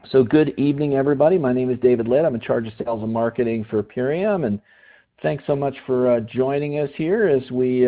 So good evening, everybody. My name is David Litt. I'm in charge of sales and marketing for Purium, and thanks so much for joining us here as we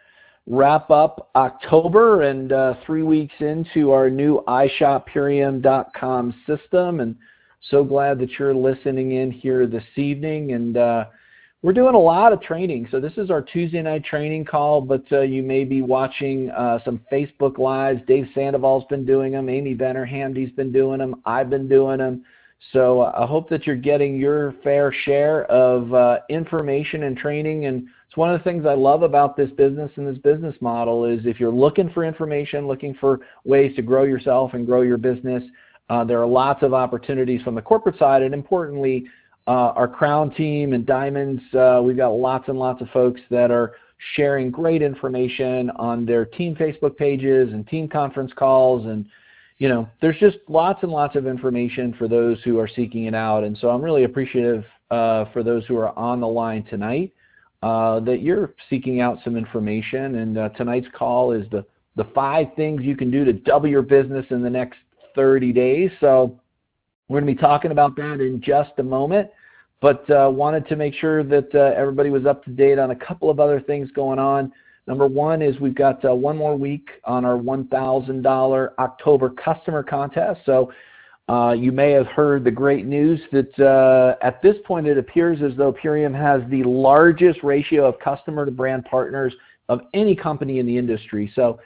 wrap up October and 3 weeks into our new iShopPurium.com system. And so glad that you're listening in here this evening. And we're doing a lot of training. So this is our Tuesday night training call, but you may be watching some Facebook Lives. Dave Sandoval's been doing them. Amy Benner Hamdy's been doing them. I've been doing them. So I hope that you're getting your fair share of information and training. And it's one of the things I love about this business and this business model is if you're looking for information, looking for ways to grow yourself and grow your business, there are lots of opportunities from the corporate side. And importantly, our Crown team and Diamonds, we've got lots and lots of folks that are sharing great information on their team Facebook pages and team conference calls. And, you know, there's just lots and lots of information for those who are seeking it out. And so I'm really appreciative for those who are on the line tonight that you're seeking out some information. And tonight's call is the 5 things you can do to double your business in the next 30 days. So we're going to be talking about that in just a moment, but wanted to make sure that everybody was up to date on a couple of other things going on. Number one is we've got one more week on our $1,000 October customer contest. So you may have heard the great news that at this point it appears as though Purium has the largest ratio of customer to brand partners of any company in the industry. So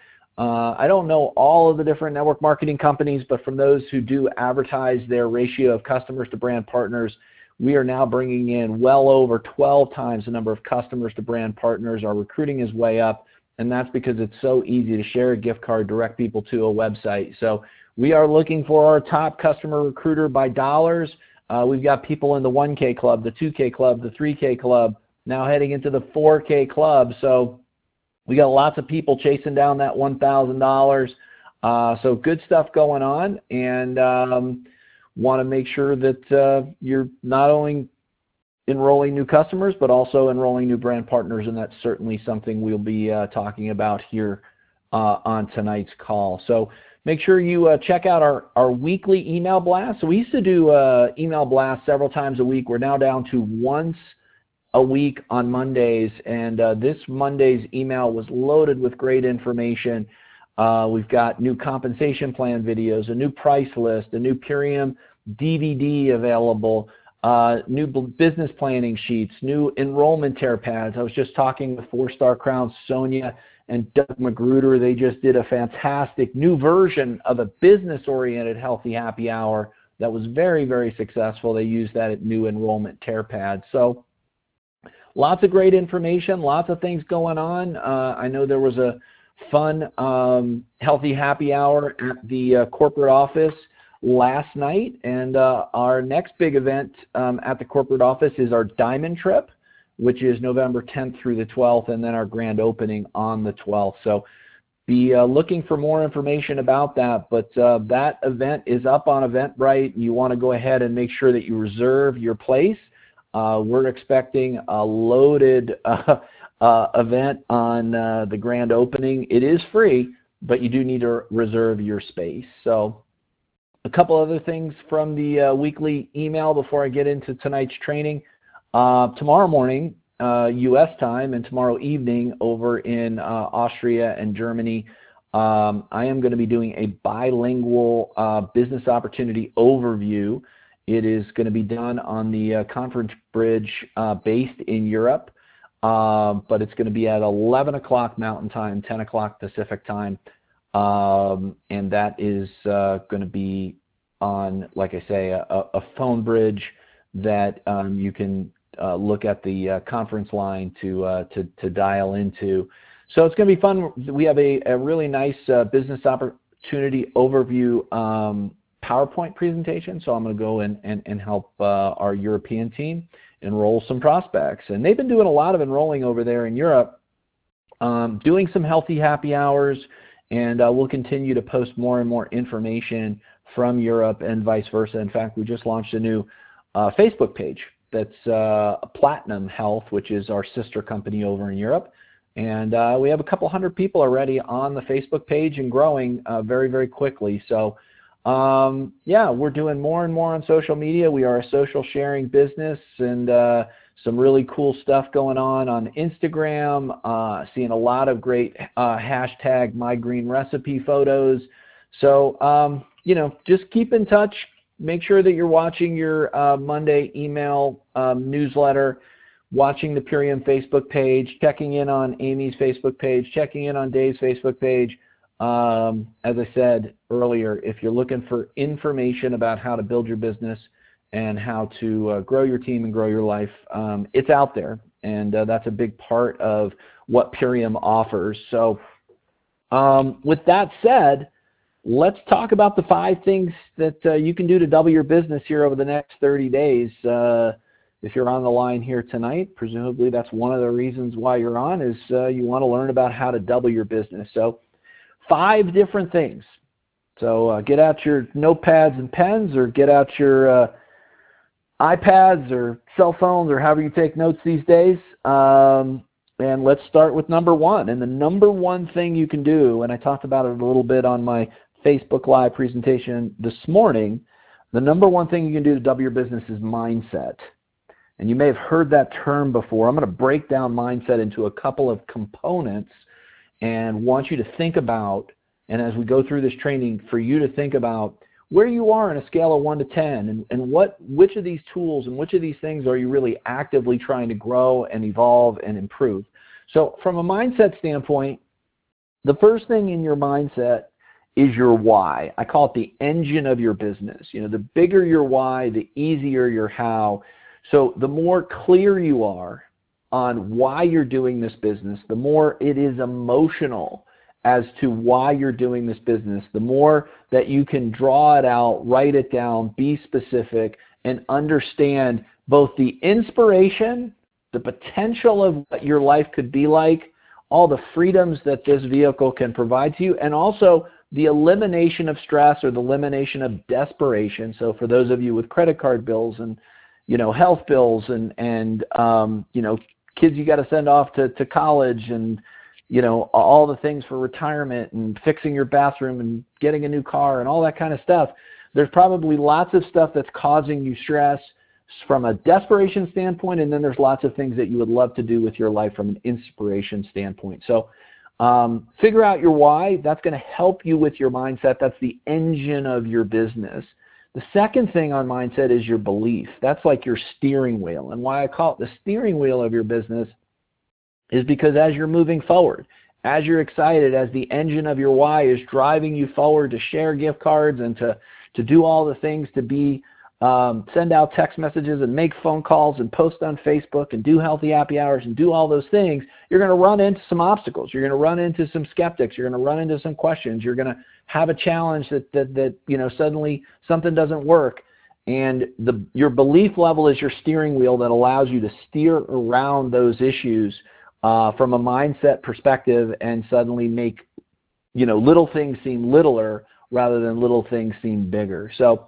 I don't know all of the different network marketing companies, but from those who do advertise their ratio of customers to brand partners, we are now bringing in well over 12 times the number of customers to brand partners. Our recruiting is way up, and that's because it's so easy to share a gift card, direct people to a website. So we are looking for our top customer recruiter by dollars. We've got people in the 1K club, the 2K club, the 3K club, now heading into the 4K club. So we got lots of people chasing down that $1,000. So good stuff going on, and want to make sure that you're not only enrolling new customers, but also enrolling new brand partners, and that's certainly something we'll be talking about here on tonight's call. So make sure you check out our weekly email blast. So we used to do email blasts several times a week. We're now down to once a week on Mondays, and this Monday's email was loaded with great information. We've got new compensation plan videos, a new price list, a new Purium DVD available, new business planning sheets, new enrollment tear pads. I was just talking with 4-star Crown Sonia and Doug Magruder. They just did a fantastic new version of a business-oriented Healthy Happy Hour that was very, very successful. They used that new enrollment tear pad. So lots of great information, lots of things going on. I know there was a fun Healthy Happy Hour at the corporate office last night, and our next big event at the corporate office is our Diamond Trip, which is November 10th through the 12th, and then our grand opening on the 12th. So be looking for more information about that, but that event is up on Eventbrite. You want to go ahead and make sure that you reserve your place. We're expecting a loaded event on the grand opening. It is free, but you do need to reserve your space. So a couple other things from the weekly email before I get into tonight's training. Tomorrow morning, U.S. time, and tomorrow evening over in Austria and Germany, I am going to be doing a bilingual business opportunity overview. It is going to be done on the conference bridge based in Europe, but it's going to be at 11 o'clock Mountain Time, 10 o'clock Pacific Time, and that is going to be on, like I say, a phone bridge that you can look at the conference line to dial into. So it's going to be fun. We have a really nice business opportunity overview PowerPoint presentation, so I'm going to go and help our European team enroll some prospects. And they've been doing a lot of enrolling over there in Europe, doing some Healthy Happy Hours, and we'll continue to post more and more information from Europe and vice versa. In fact, we just launched a new Facebook page that's Platinum Health, which is our sister company over in Europe. And we have a couple hundred people already on the Facebook page and growing very, very quickly. So Yeah, we're doing more and more on social media. We are a social sharing business, and some really cool stuff going on Instagram. Seeing a lot of great hashtag #MyGreenRecipe photos. So, just keep in touch. Make sure that you're watching your Monday email newsletter, watching the Purium Facebook page, checking in on Amy's Facebook page, checking in on Dave's Facebook page. As I said earlier, if you're looking for information about how to build your business and how to grow your team and grow your life, it's out there, and that's a big part of what Purium offers. So with that said, let's talk about the 5 things that you can do to double your business here over the next 30 days. If you're on the line here tonight, presumably that's one of the reasons why you're on, is you want to learn about how to double your business. So 5 different things. So get out your notepads and pens, or get out your iPads or cell phones, or however you take notes these days. And let's start with number 1. And the number 1 thing you can do, and I talked about it a little bit on my Facebook Live presentation this morning, the number 1 thing you can do to double your business is mindset. And you may have heard that term before. I'm going to break down mindset into a couple of components and want you to think about, and as we go through this training, for you to think about where you are in a scale of 1 to 10, and which of these tools and which of these things are you really actively trying to grow and evolve and improve. So from a mindset standpoint, the first thing in your mindset is your why. I call it the engine of your business. The bigger your why, the easier your how. So the more clear you are on why you're doing this business, the more it is emotional as to why you're doing this business, the more that you can draw it out, write it down, be specific, and understand both the inspiration, the potential of what your life could be like, all the freedoms that this vehicle can provide to you, and also the elimination of stress or the elimination of desperation. So for those of you with credit card bills and health bills and kids you got to send off to college, and all the things for retirement and fixing your bathroom and getting a new car and all that kind of stuff, there's probably lots of stuff that's causing you stress from a desperation standpoint, and then there's lots of things that you would love to do with your life from an inspiration standpoint. So figure out your why. That's going to help you with your mindset. That's the engine of your business. The second thing on mindset is your belief. That's like your steering wheel. And why I call it the steering wheel of your business is because as you're moving forward, as you're excited, as the engine of your why is driving you forward to share gift cards and to do all the things, to be send out text messages and make phone calls and post on Facebook and do healthy happy hours and do all those things, you're going to run into some obstacles. You're going to run into some skeptics. You're going to run into some questions. You're going to have a challenge that suddenly something doesn't work. And your belief level is your steering wheel that allows you to steer around those issues from a mindset perspective, and suddenly make little things seem littler rather than little things seem bigger. So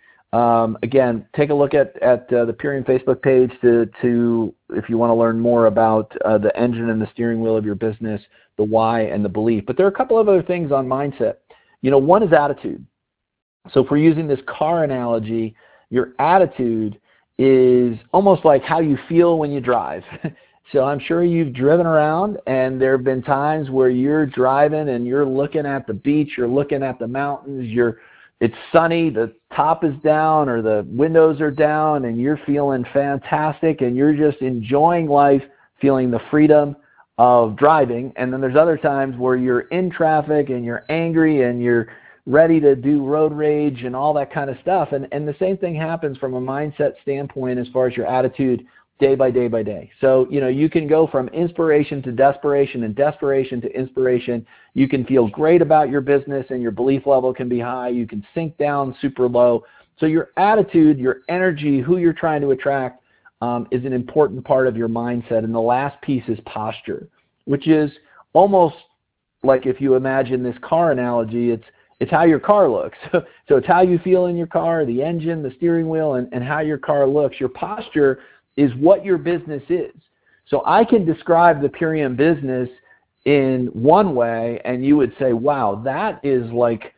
again, take a look at the Purium Facebook page to if you want to learn more about the engine and the steering wheel of your business, the why and the belief. But there are a couple of other things on mindset. One is attitude. So if we're using this car analogy, your attitude is almost like how you feel when you drive. So I'm sure you've driven around, and there have been times where you're driving and you're looking at the beach, you're looking at the mountains, it's sunny, the top is down or the windows are down, and you're feeling fantastic, and you're just enjoying life, feeling the freedom of driving. And then there's other times where you're in traffic and you're angry and you're ready to do road rage and all that kind of stuff. And the same thing happens from a mindset standpoint as far as your attitude day by day by day. So, you can go from inspiration to desperation and desperation to inspiration. You can feel great about your business and your belief level can be high. You can sink down super low. So your attitude, your energy, who you're trying to attract is an important part of your mindset. And the last piece is posture, which is almost like, if you imagine this car analogy, it's how your car looks. So it's how you feel in your car, the engine, the steering wheel, and how your car looks. Your posture is what your business is. So I can describe the Purium business in one way, and you would say, wow, that is like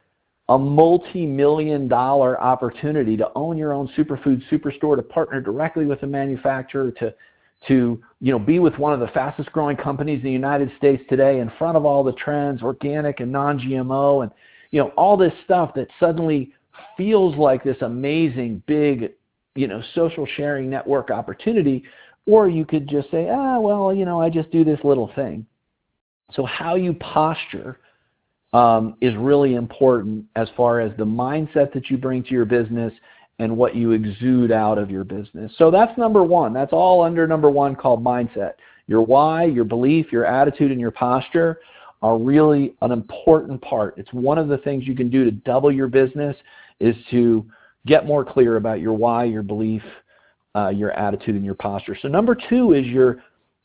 a multi-million-dollar opportunity to own your own superfood superstore, to partner directly with a manufacturer, to be with one of the fastest growing companies in the United States today, in front of all the trends, organic and non-GMO, and all this stuff that suddenly feels like this amazing big social sharing network opportunity. Or you could just say, I just do this little thing. So how you posture is really important as far as the mindset that you bring to your business and what you exude out of your business. So that's number one. That's all under number one, called mindset. Your why, your belief, your attitude, and your posture are really an important part. It's one of the things you can do to double your business, is to get more clear about your why, your belief, your attitude, and your posture. So number two is your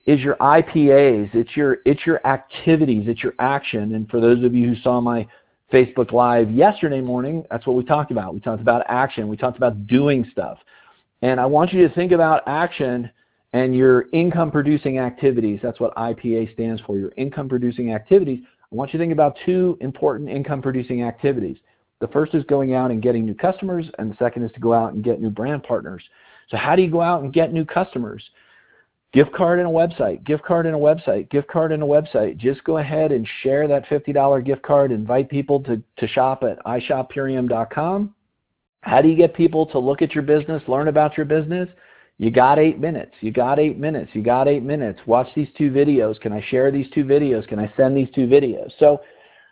IPAs. It's your activities. It's your action. And for those of you who saw my Facebook Live yesterday morning, that's what we talked about. We talked about action. We talked about doing stuff. And I want you to think about action and your income-producing activities. That's what IPA stands for, your income-producing activities. I want you to think about two important income-producing activities. The first is going out and getting new customers, and the second is to go out and get new brand partners. So how do you go out and get new customers? Gift card and a website, gift card and a website, gift card and a website. Just go ahead and share that $50 gift card. Invite people to shop at ishoppurium.com. How do you get people to look at your business, learn about your business? You got 8 minutes. You got 8 minutes. You got 8 minutes. Watch these 2 videos. Can I share these 2 videos? Can I send these 2 videos? So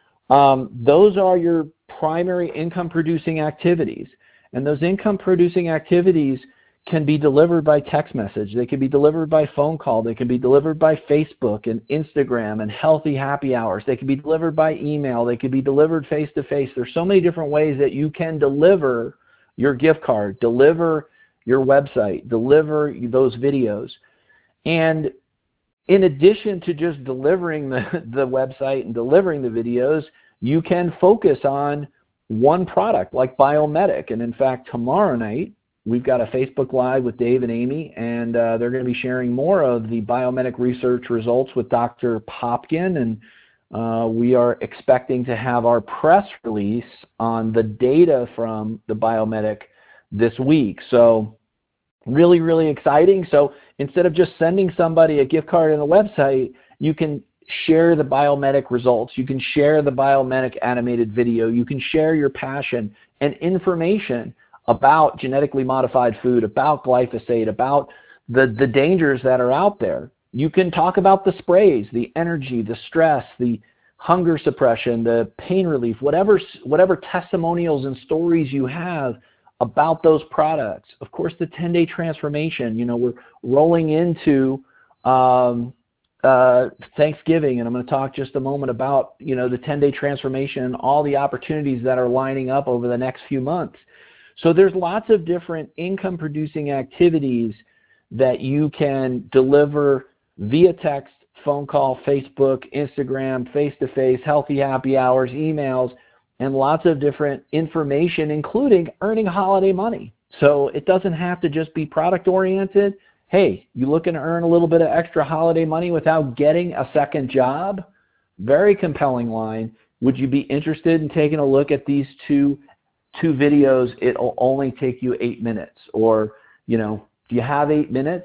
those are your primary income-producing activities. And those income-producing activities can be delivered by text message. They can be delivered by phone call. They can be delivered by Facebook and Instagram and healthy happy hours. They can be delivered by email. They can be delivered face-to-face. There's so many different ways that you can deliver your gift card, deliver your website, deliver those videos. And in addition to just delivering the website and delivering the videos, you can focus on one product like Biomedic. And in fact, tomorrow night, we've got a Facebook Live with Dave and Amy, and they're going to be sharing more of the Biomedic research results with Dr. Popkin, and we are expecting to have our press release on the data from the Biomedic this week. So really, really exciting. So instead of just sending somebody a gift card and a website, you can share the Biomedic results. You can share the Biomedic animated video. You can share your passion and information about genetically modified food, about glyphosate, about the dangers that are out there. You can talk about the sprays, the energy, the stress, the hunger suppression, the pain relief, whatever testimonials and stories you have about those products. Of course, the 10-day transformation. We're rolling into Thanksgiving, and I'm going to talk just a moment about the 10-day transformation and all the opportunities that are lining up over the next few months. So there's lots of different income-producing activities that you can deliver via text, phone call, Facebook, Instagram, face-to-face, healthy happy hours, emails, and lots of different information, including earning holiday money. So it doesn't have to just be product-oriented. Hey, you looking to earn a little bit of extra holiday money without getting a second job? Very compelling line. Would you be interested in taking a look at these two videos? It'll only take you 8 minutes. Or, do you have 8 minutes?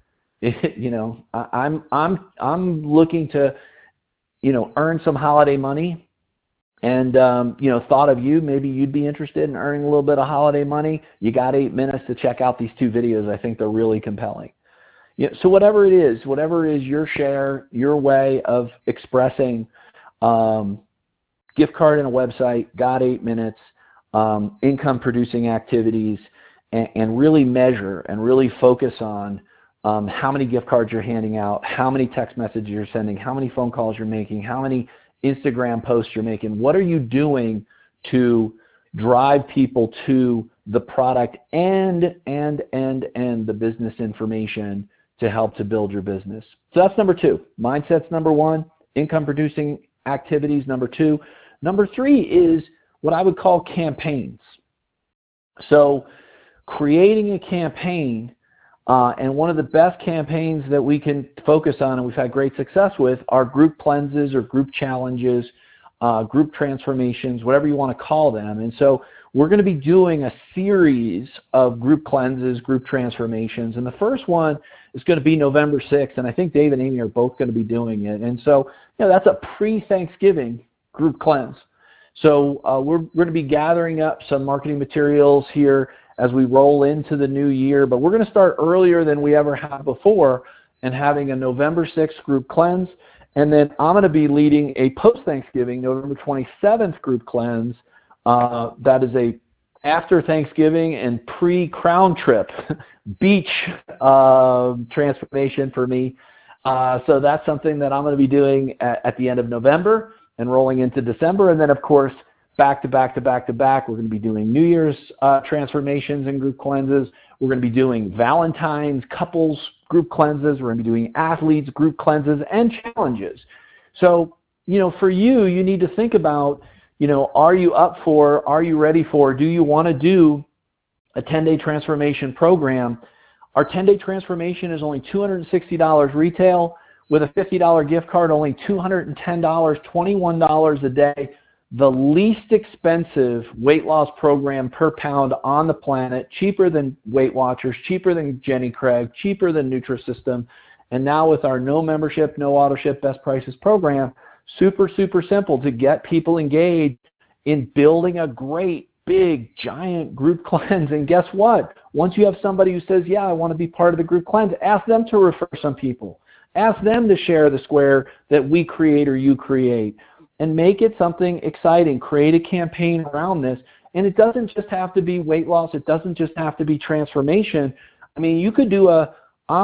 I'm looking to, earn some holiday money, and thought of you. Maybe you'd be interested in earning a little bit of holiday money. You got 8 minutes to check out these 2 videos. I think they're really compelling. So whatever it is your share, your way of expressing, gift card and a website, got 8 minutes, income producing activities, and really measure and really focus on how many gift cards you're handing out, how many text messages you're sending, how many phone calls you're making, how many Instagram posts you're making. What are you doing to drive people to the product and the business information to help to build your business? So that's number 2. Mindset's number 1. Income producing activities, number 2. Number 3 is what I would call campaigns. So creating a campaign, and one of the best campaigns that we can focus on and we've had great success with are group cleanses or group challenges. group transformations, whatever you want to call them. And so we're going to be doing a series of group cleanses, group transformations. And the first one is going to be November 6th. And I think Dave and Amy are both going to be doing it. And so, that's a pre-Thanksgiving group cleanse. So we're going to be gathering up some marketing materials here as we roll into the new year. But we're going to start earlier than we ever have before and having a November 6th group cleanse. And then I'm going to be leading a post-Thanksgiving, November 27th group cleanse. That is a after Thanksgiving and pre-Crown Trip beach transformation for me. So that's something that I'm going to be doing at the end of November and rolling into December. And then, of course, back to back, we're going to be doing New Year's transformations and group cleanses. We're going to be doing Valentine's, couples group cleanses. We're going to be doing athletes group cleanses and challenges. So, for you need to think about, are you up for, are you ready for, do you want to do a 10-day transformation program? Our 10-day transformation is only $260 retail. With a $50 gift card, only $210, $21 a day. The least expensive weight loss program per pound on the planet, cheaper than Weight Watchers, cheaper than Jenny Craig, cheaper than Nutrisystem. And now with our no membership, no auto ship, best prices program, super, super simple to get people engaged in building a great, big, giant group cleanse. And guess what? Once you have somebody who says, yeah, I want to be part of the group cleanse, ask them to refer some people. Ask them to share the square that we create or you create. And make it something exciting. Create a campaign around this. And it doesn't just have to be weight loss. It doesn't just have to be transformation. I mean, you could do a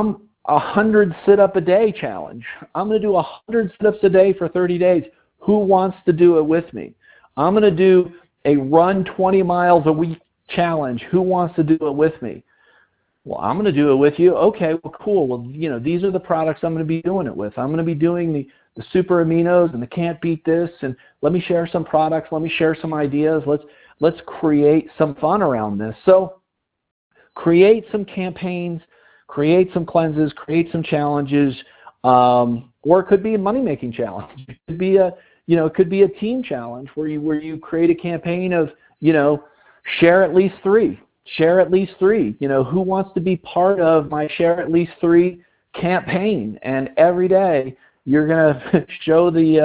100 sit-up a day challenge. I'm going to do 100 sit-ups a day for 30 days. Who wants to do it with me? I'm going to do a run 20 miles a week challenge. Who wants to do it with me? Well, I'm going to do it with you. Okay, well, cool. Well, these are the products I'm going to be doing it with. I'm going to be doing the super aminos and the can't beat this, and let me share some products. Let me share some ideas. Let's create some fun around this. So create some campaigns, create some cleanses, create some challenges, or it could be a money-making challenge. It could be a team challenge where you create a campaign of, share at least three. Share at least three. Who wants to be part of my share at least three campaign? And every day you're going to show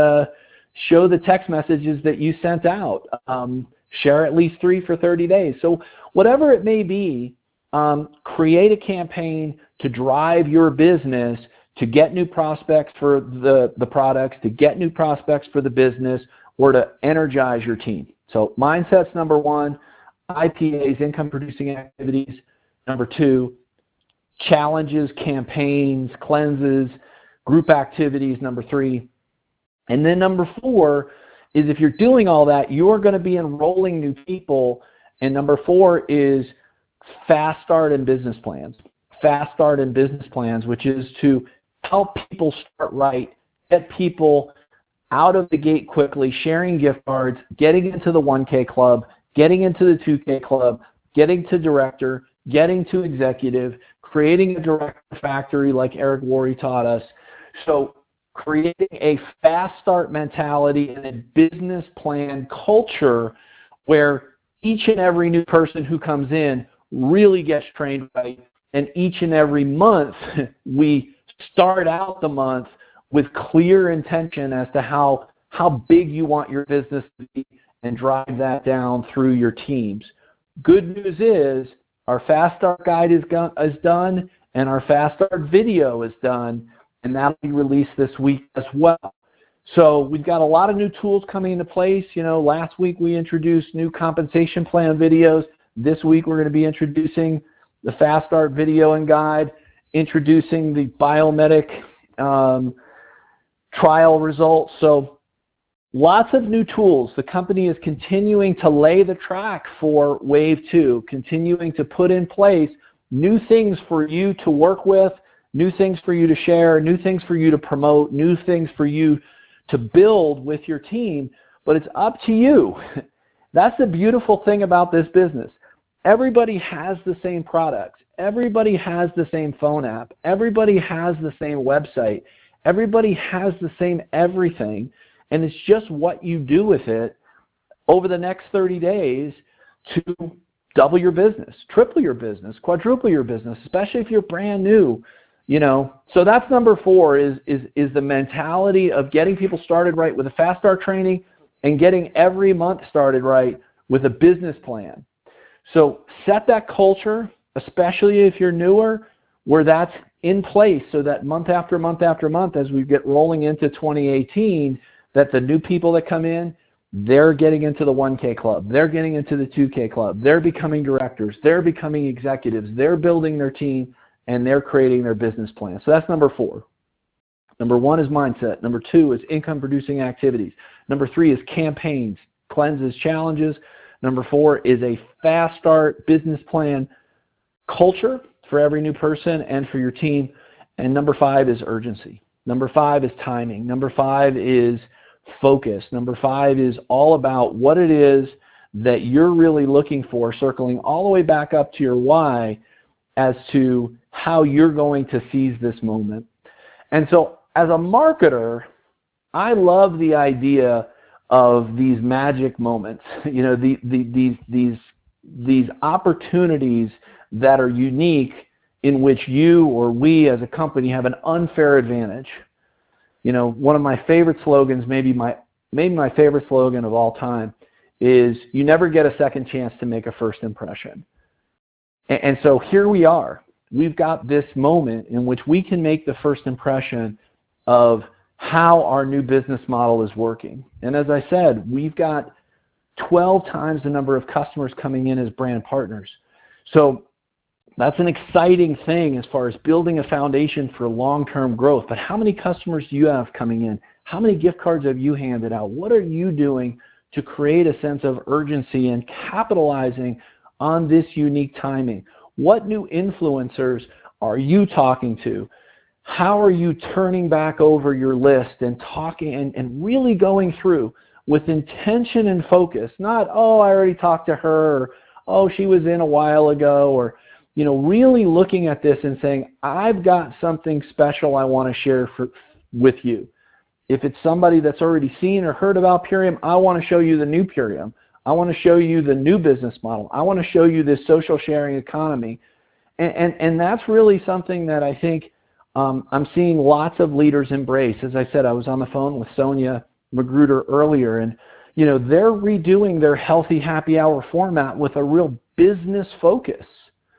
the text messages that you sent out. Share at least three for 30 days. So whatever it may be, create a campaign to drive your business, to get new prospects for the products, to get new prospects for the business, or to energize your team. So mindset's number one. IPAs, income producing activities. Number two, challenges, campaigns, cleanses, group activities. Number three. And then number four is if you're doing all that, you're going to be enrolling new people. And number four is fast start and business plans. Fast start and business plans, which is to help people start right, get people out of the gate quickly, sharing gift cards, getting into the 1K club, getting into the 2K club, getting to director, getting to executive, creating a director factory like Eric Worre taught us. So creating a fast start mentality and a business plan culture where each and every new person who comes in really gets trained right. And each and every month we start out the month with clear intention as to how big you want your business to be, and drive that down through your teams. Good news is our Fast Start Guide is done, and our Fast Start video is done, and that'll be released this week as well. So we've got a lot of new tools coming into place. Last week we introduced new compensation plan videos. This week we're going to be introducing the Fast Start video and guide, introducing the Biomedic trial results. So lots of new tools. The company is continuing to lay the track for Wave 2, continuing to put in place new things for you to work with, new things for you to share, new things for you to promote, new things for you to build with your team, but it's up to you. That's the beautiful thing about this business. Everybody has the same products. Everybody has the same phone app. Everybody has the same website. Everybody has the same everything. And it's just what you do with it over the next 30 days to double your business, triple your business, quadruple your business, especially if you're brand new. So that's number 4 is the mentality of getting people started right with a fast start training and getting every month started right with a business plan. So set that culture, especially if you're newer, where that's in place so that month after month after month as we get rolling into 2018, that the new people that come in, they're getting into the 1K club, they're getting into the 2K club, they're becoming directors, they're becoming executives, they're building their team, and they're creating their business plan. So that's number 4. Number 1 is mindset. Number 2 is income-producing activities. Number 3 is campaigns, cleanses, challenges. Number 4 is a fast start business plan culture for every new person and for your team. And number 5 is urgency. Number 5 is timing. Number 5 is focus. Number 5 is all about what it is that you're really looking for, circling all the way back up to your why as to how you're going to seize this moment. And so as a marketer, I love the idea of these magic moments, these opportunities that are unique in which you or we as a company have an unfair advantage. One of my favorite slogans, maybe my favorite slogan of all time, is you never get a second chance to make a first impression. And so here we are. We've got this moment in which we can make the first impression of how our new business model is working. And as I said, we've got 12 times the number of customers coming in as brand partners. So that's an exciting thing as far as building a foundation for long-term growth. But how many customers do you have coming in? How many gift cards have you handed out? What are you doing to create a sense of urgency and capitalizing on this unique timing? What new influencers are you talking to? How are you turning back over your list and talking and really going through with intention and focus? Not, oh, I already talked to her, or, oh, she was in a while ago, or, really looking at this and saying, I've got something special I want to share with you. If it's somebody that's already seen or heard about Purium, I want to show you the new Purium. I want to show you the new business model. I want to show you this social sharing economy. And that's really something that I think I'm seeing lots of leaders embrace. As I said, I was on the phone with Sonia Magruder earlier, and they're redoing their healthy happy hour format with a real business focus.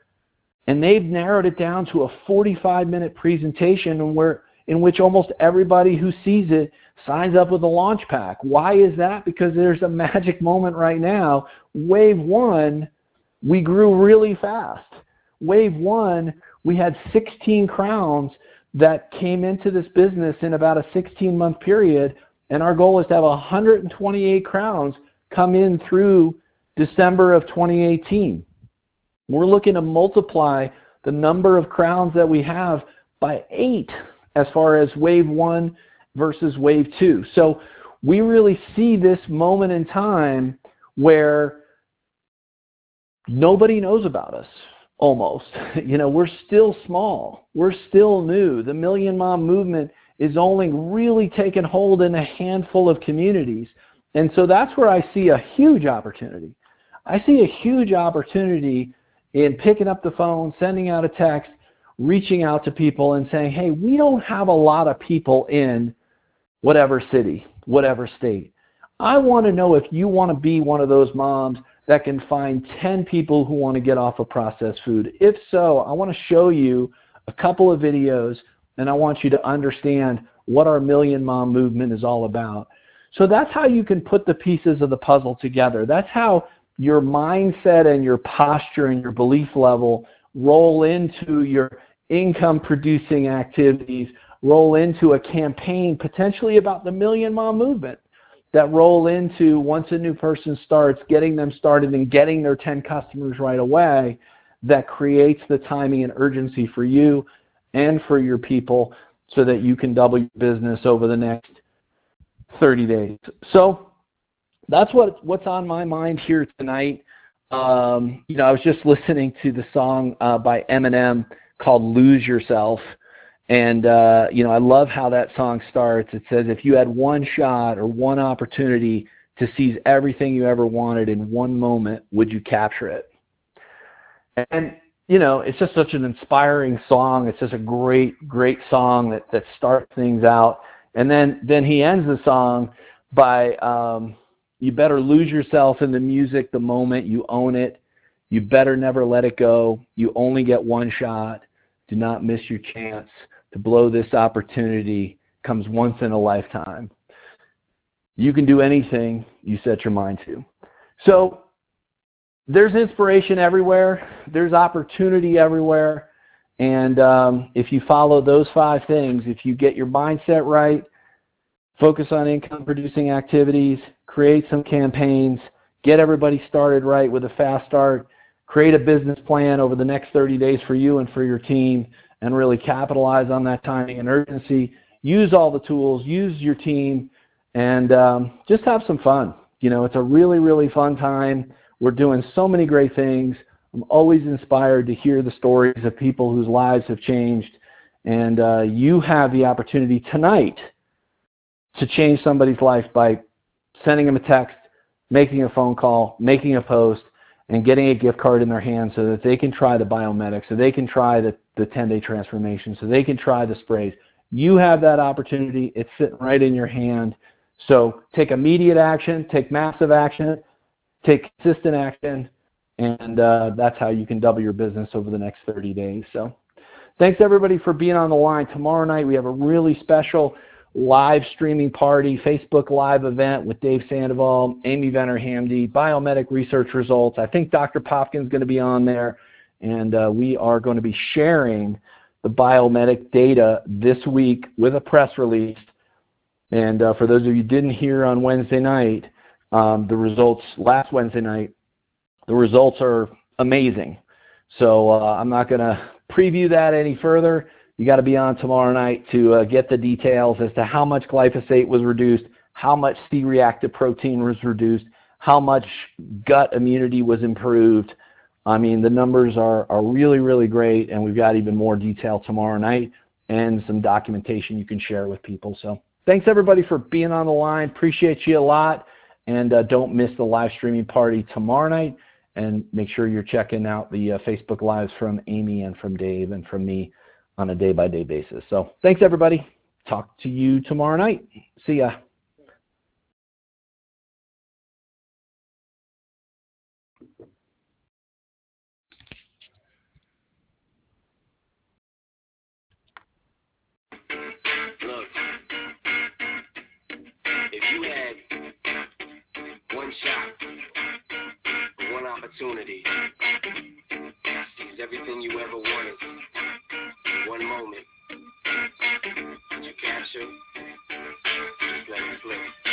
And they've narrowed it down to a 45-minute presentation in which almost everybody who sees it signs up with a launch pack. Why is that? Because there's a magic moment right now. Wave 1, we grew really fast. Wave 1, we had 16 crowns that came into this business in about a 16-month period, and our goal is to have 128 crowns come in through December of 2018. We're looking to multiply the number of crowns that we have by 8 as far as Wave 1 versus Wave 2. So we really see this moment in time where nobody knows about us, almost. We're still small. We're still new. The Million Mom movement is only really taken hold in a handful of communities. And so that's where I see a huge opportunity. I see a huge opportunity in picking up the phone, sending out a text, reaching out to people and saying, hey, we don't have a lot of people in whatever city, whatever state. I want to know if you want to be one of those moms that can find 10 people who want to get off of processed food. If so, I want to show you a couple of videos, and I want you to understand what our Million Mom movement is all about. So that's how you can put the pieces of the puzzle together. That's how your mindset and your posture and your belief level roll into your income-producing activities, roll into a campaign potentially about the Million Mom movement, that roll into, once a new person starts, getting them started and getting their 10 customers right away, that creates the timing and urgency for you and for your people so that you can double your business over the next 30 days. So that's what's on my mind here tonight. I was just listening to the song by Eminem called Lose Yourself. And, I love how that song starts. It says, if you had one shot or one opportunity to seize everything you ever wanted in one moment, would you capture it? And, it's just such an inspiring song. It's just a great, great song that starts things out. And then he ends the song by, you better lose yourself in the music the moment you own it. You better never let it go. You only get one shot. Do not miss your chance to blow this opportunity. Comes once in a lifetime. You can do anything you set your mind to. So there's inspiration everywhere. There's opportunity everywhere. And if you follow those 5 things, if you get your mindset right, focus on income-producing activities, create some campaigns, get everybody started right with a fast start, create a business plan over the next 30 days for you and for your team, and really capitalize on that timing and urgency. Use all the tools, use your team, and just have some fun. It's a really, really fun time. We're doing so many great things. I'm always inspired to hear the stories of people whose lives have changed. And you have the opportunity tonight to change somebody's life by sending them a text, making a phone call, making a post, and getting a gift card in their hand so that they can try the Biomedic, so they can try the 10-day transformation, so they can try the sprays. You have that opportunity. It's sitting right in your hand. So take immediate action, take massive action, take consistent action, and that's how you can double your business over the next 30 days. So thanks, everybody, for being on the line. Tomorrow night we have a really special live streaming party, Facebook Live event with Dave Sandoval, Amy Venner-Hamdy, Biomedic research results. I think Dr. Popkin's going to be on there, and we are going to be sharing the Biomedic data this week with a press release. And for those of you who didn't hear on Wednesday night, the results last Wednesday night, the results are amazing. So I'm not going to preview that any further. You got to be on tomorrow night to get the details as to how much glyphosate was reduced, how much C-reactive protein was reduced, how much gut immunity was improved. I mean, the numbers are really, really great, and we've got even more detail tomorrow night and some documentation you can share with people. So thanks, everybody, for being on the line. Appreciate you a lot, and don't miss the live streaming party tomorrow night, and make sure you're checking out the Facebook Lives from Amy and from Dave and from me on a day-by-day basis. So thanks, everybody. Talk to you tomorrow night. See ya. Look, if you had one shot, one opportunity, seize everything you ever wanted, one moment, did you capture? Just let it slip.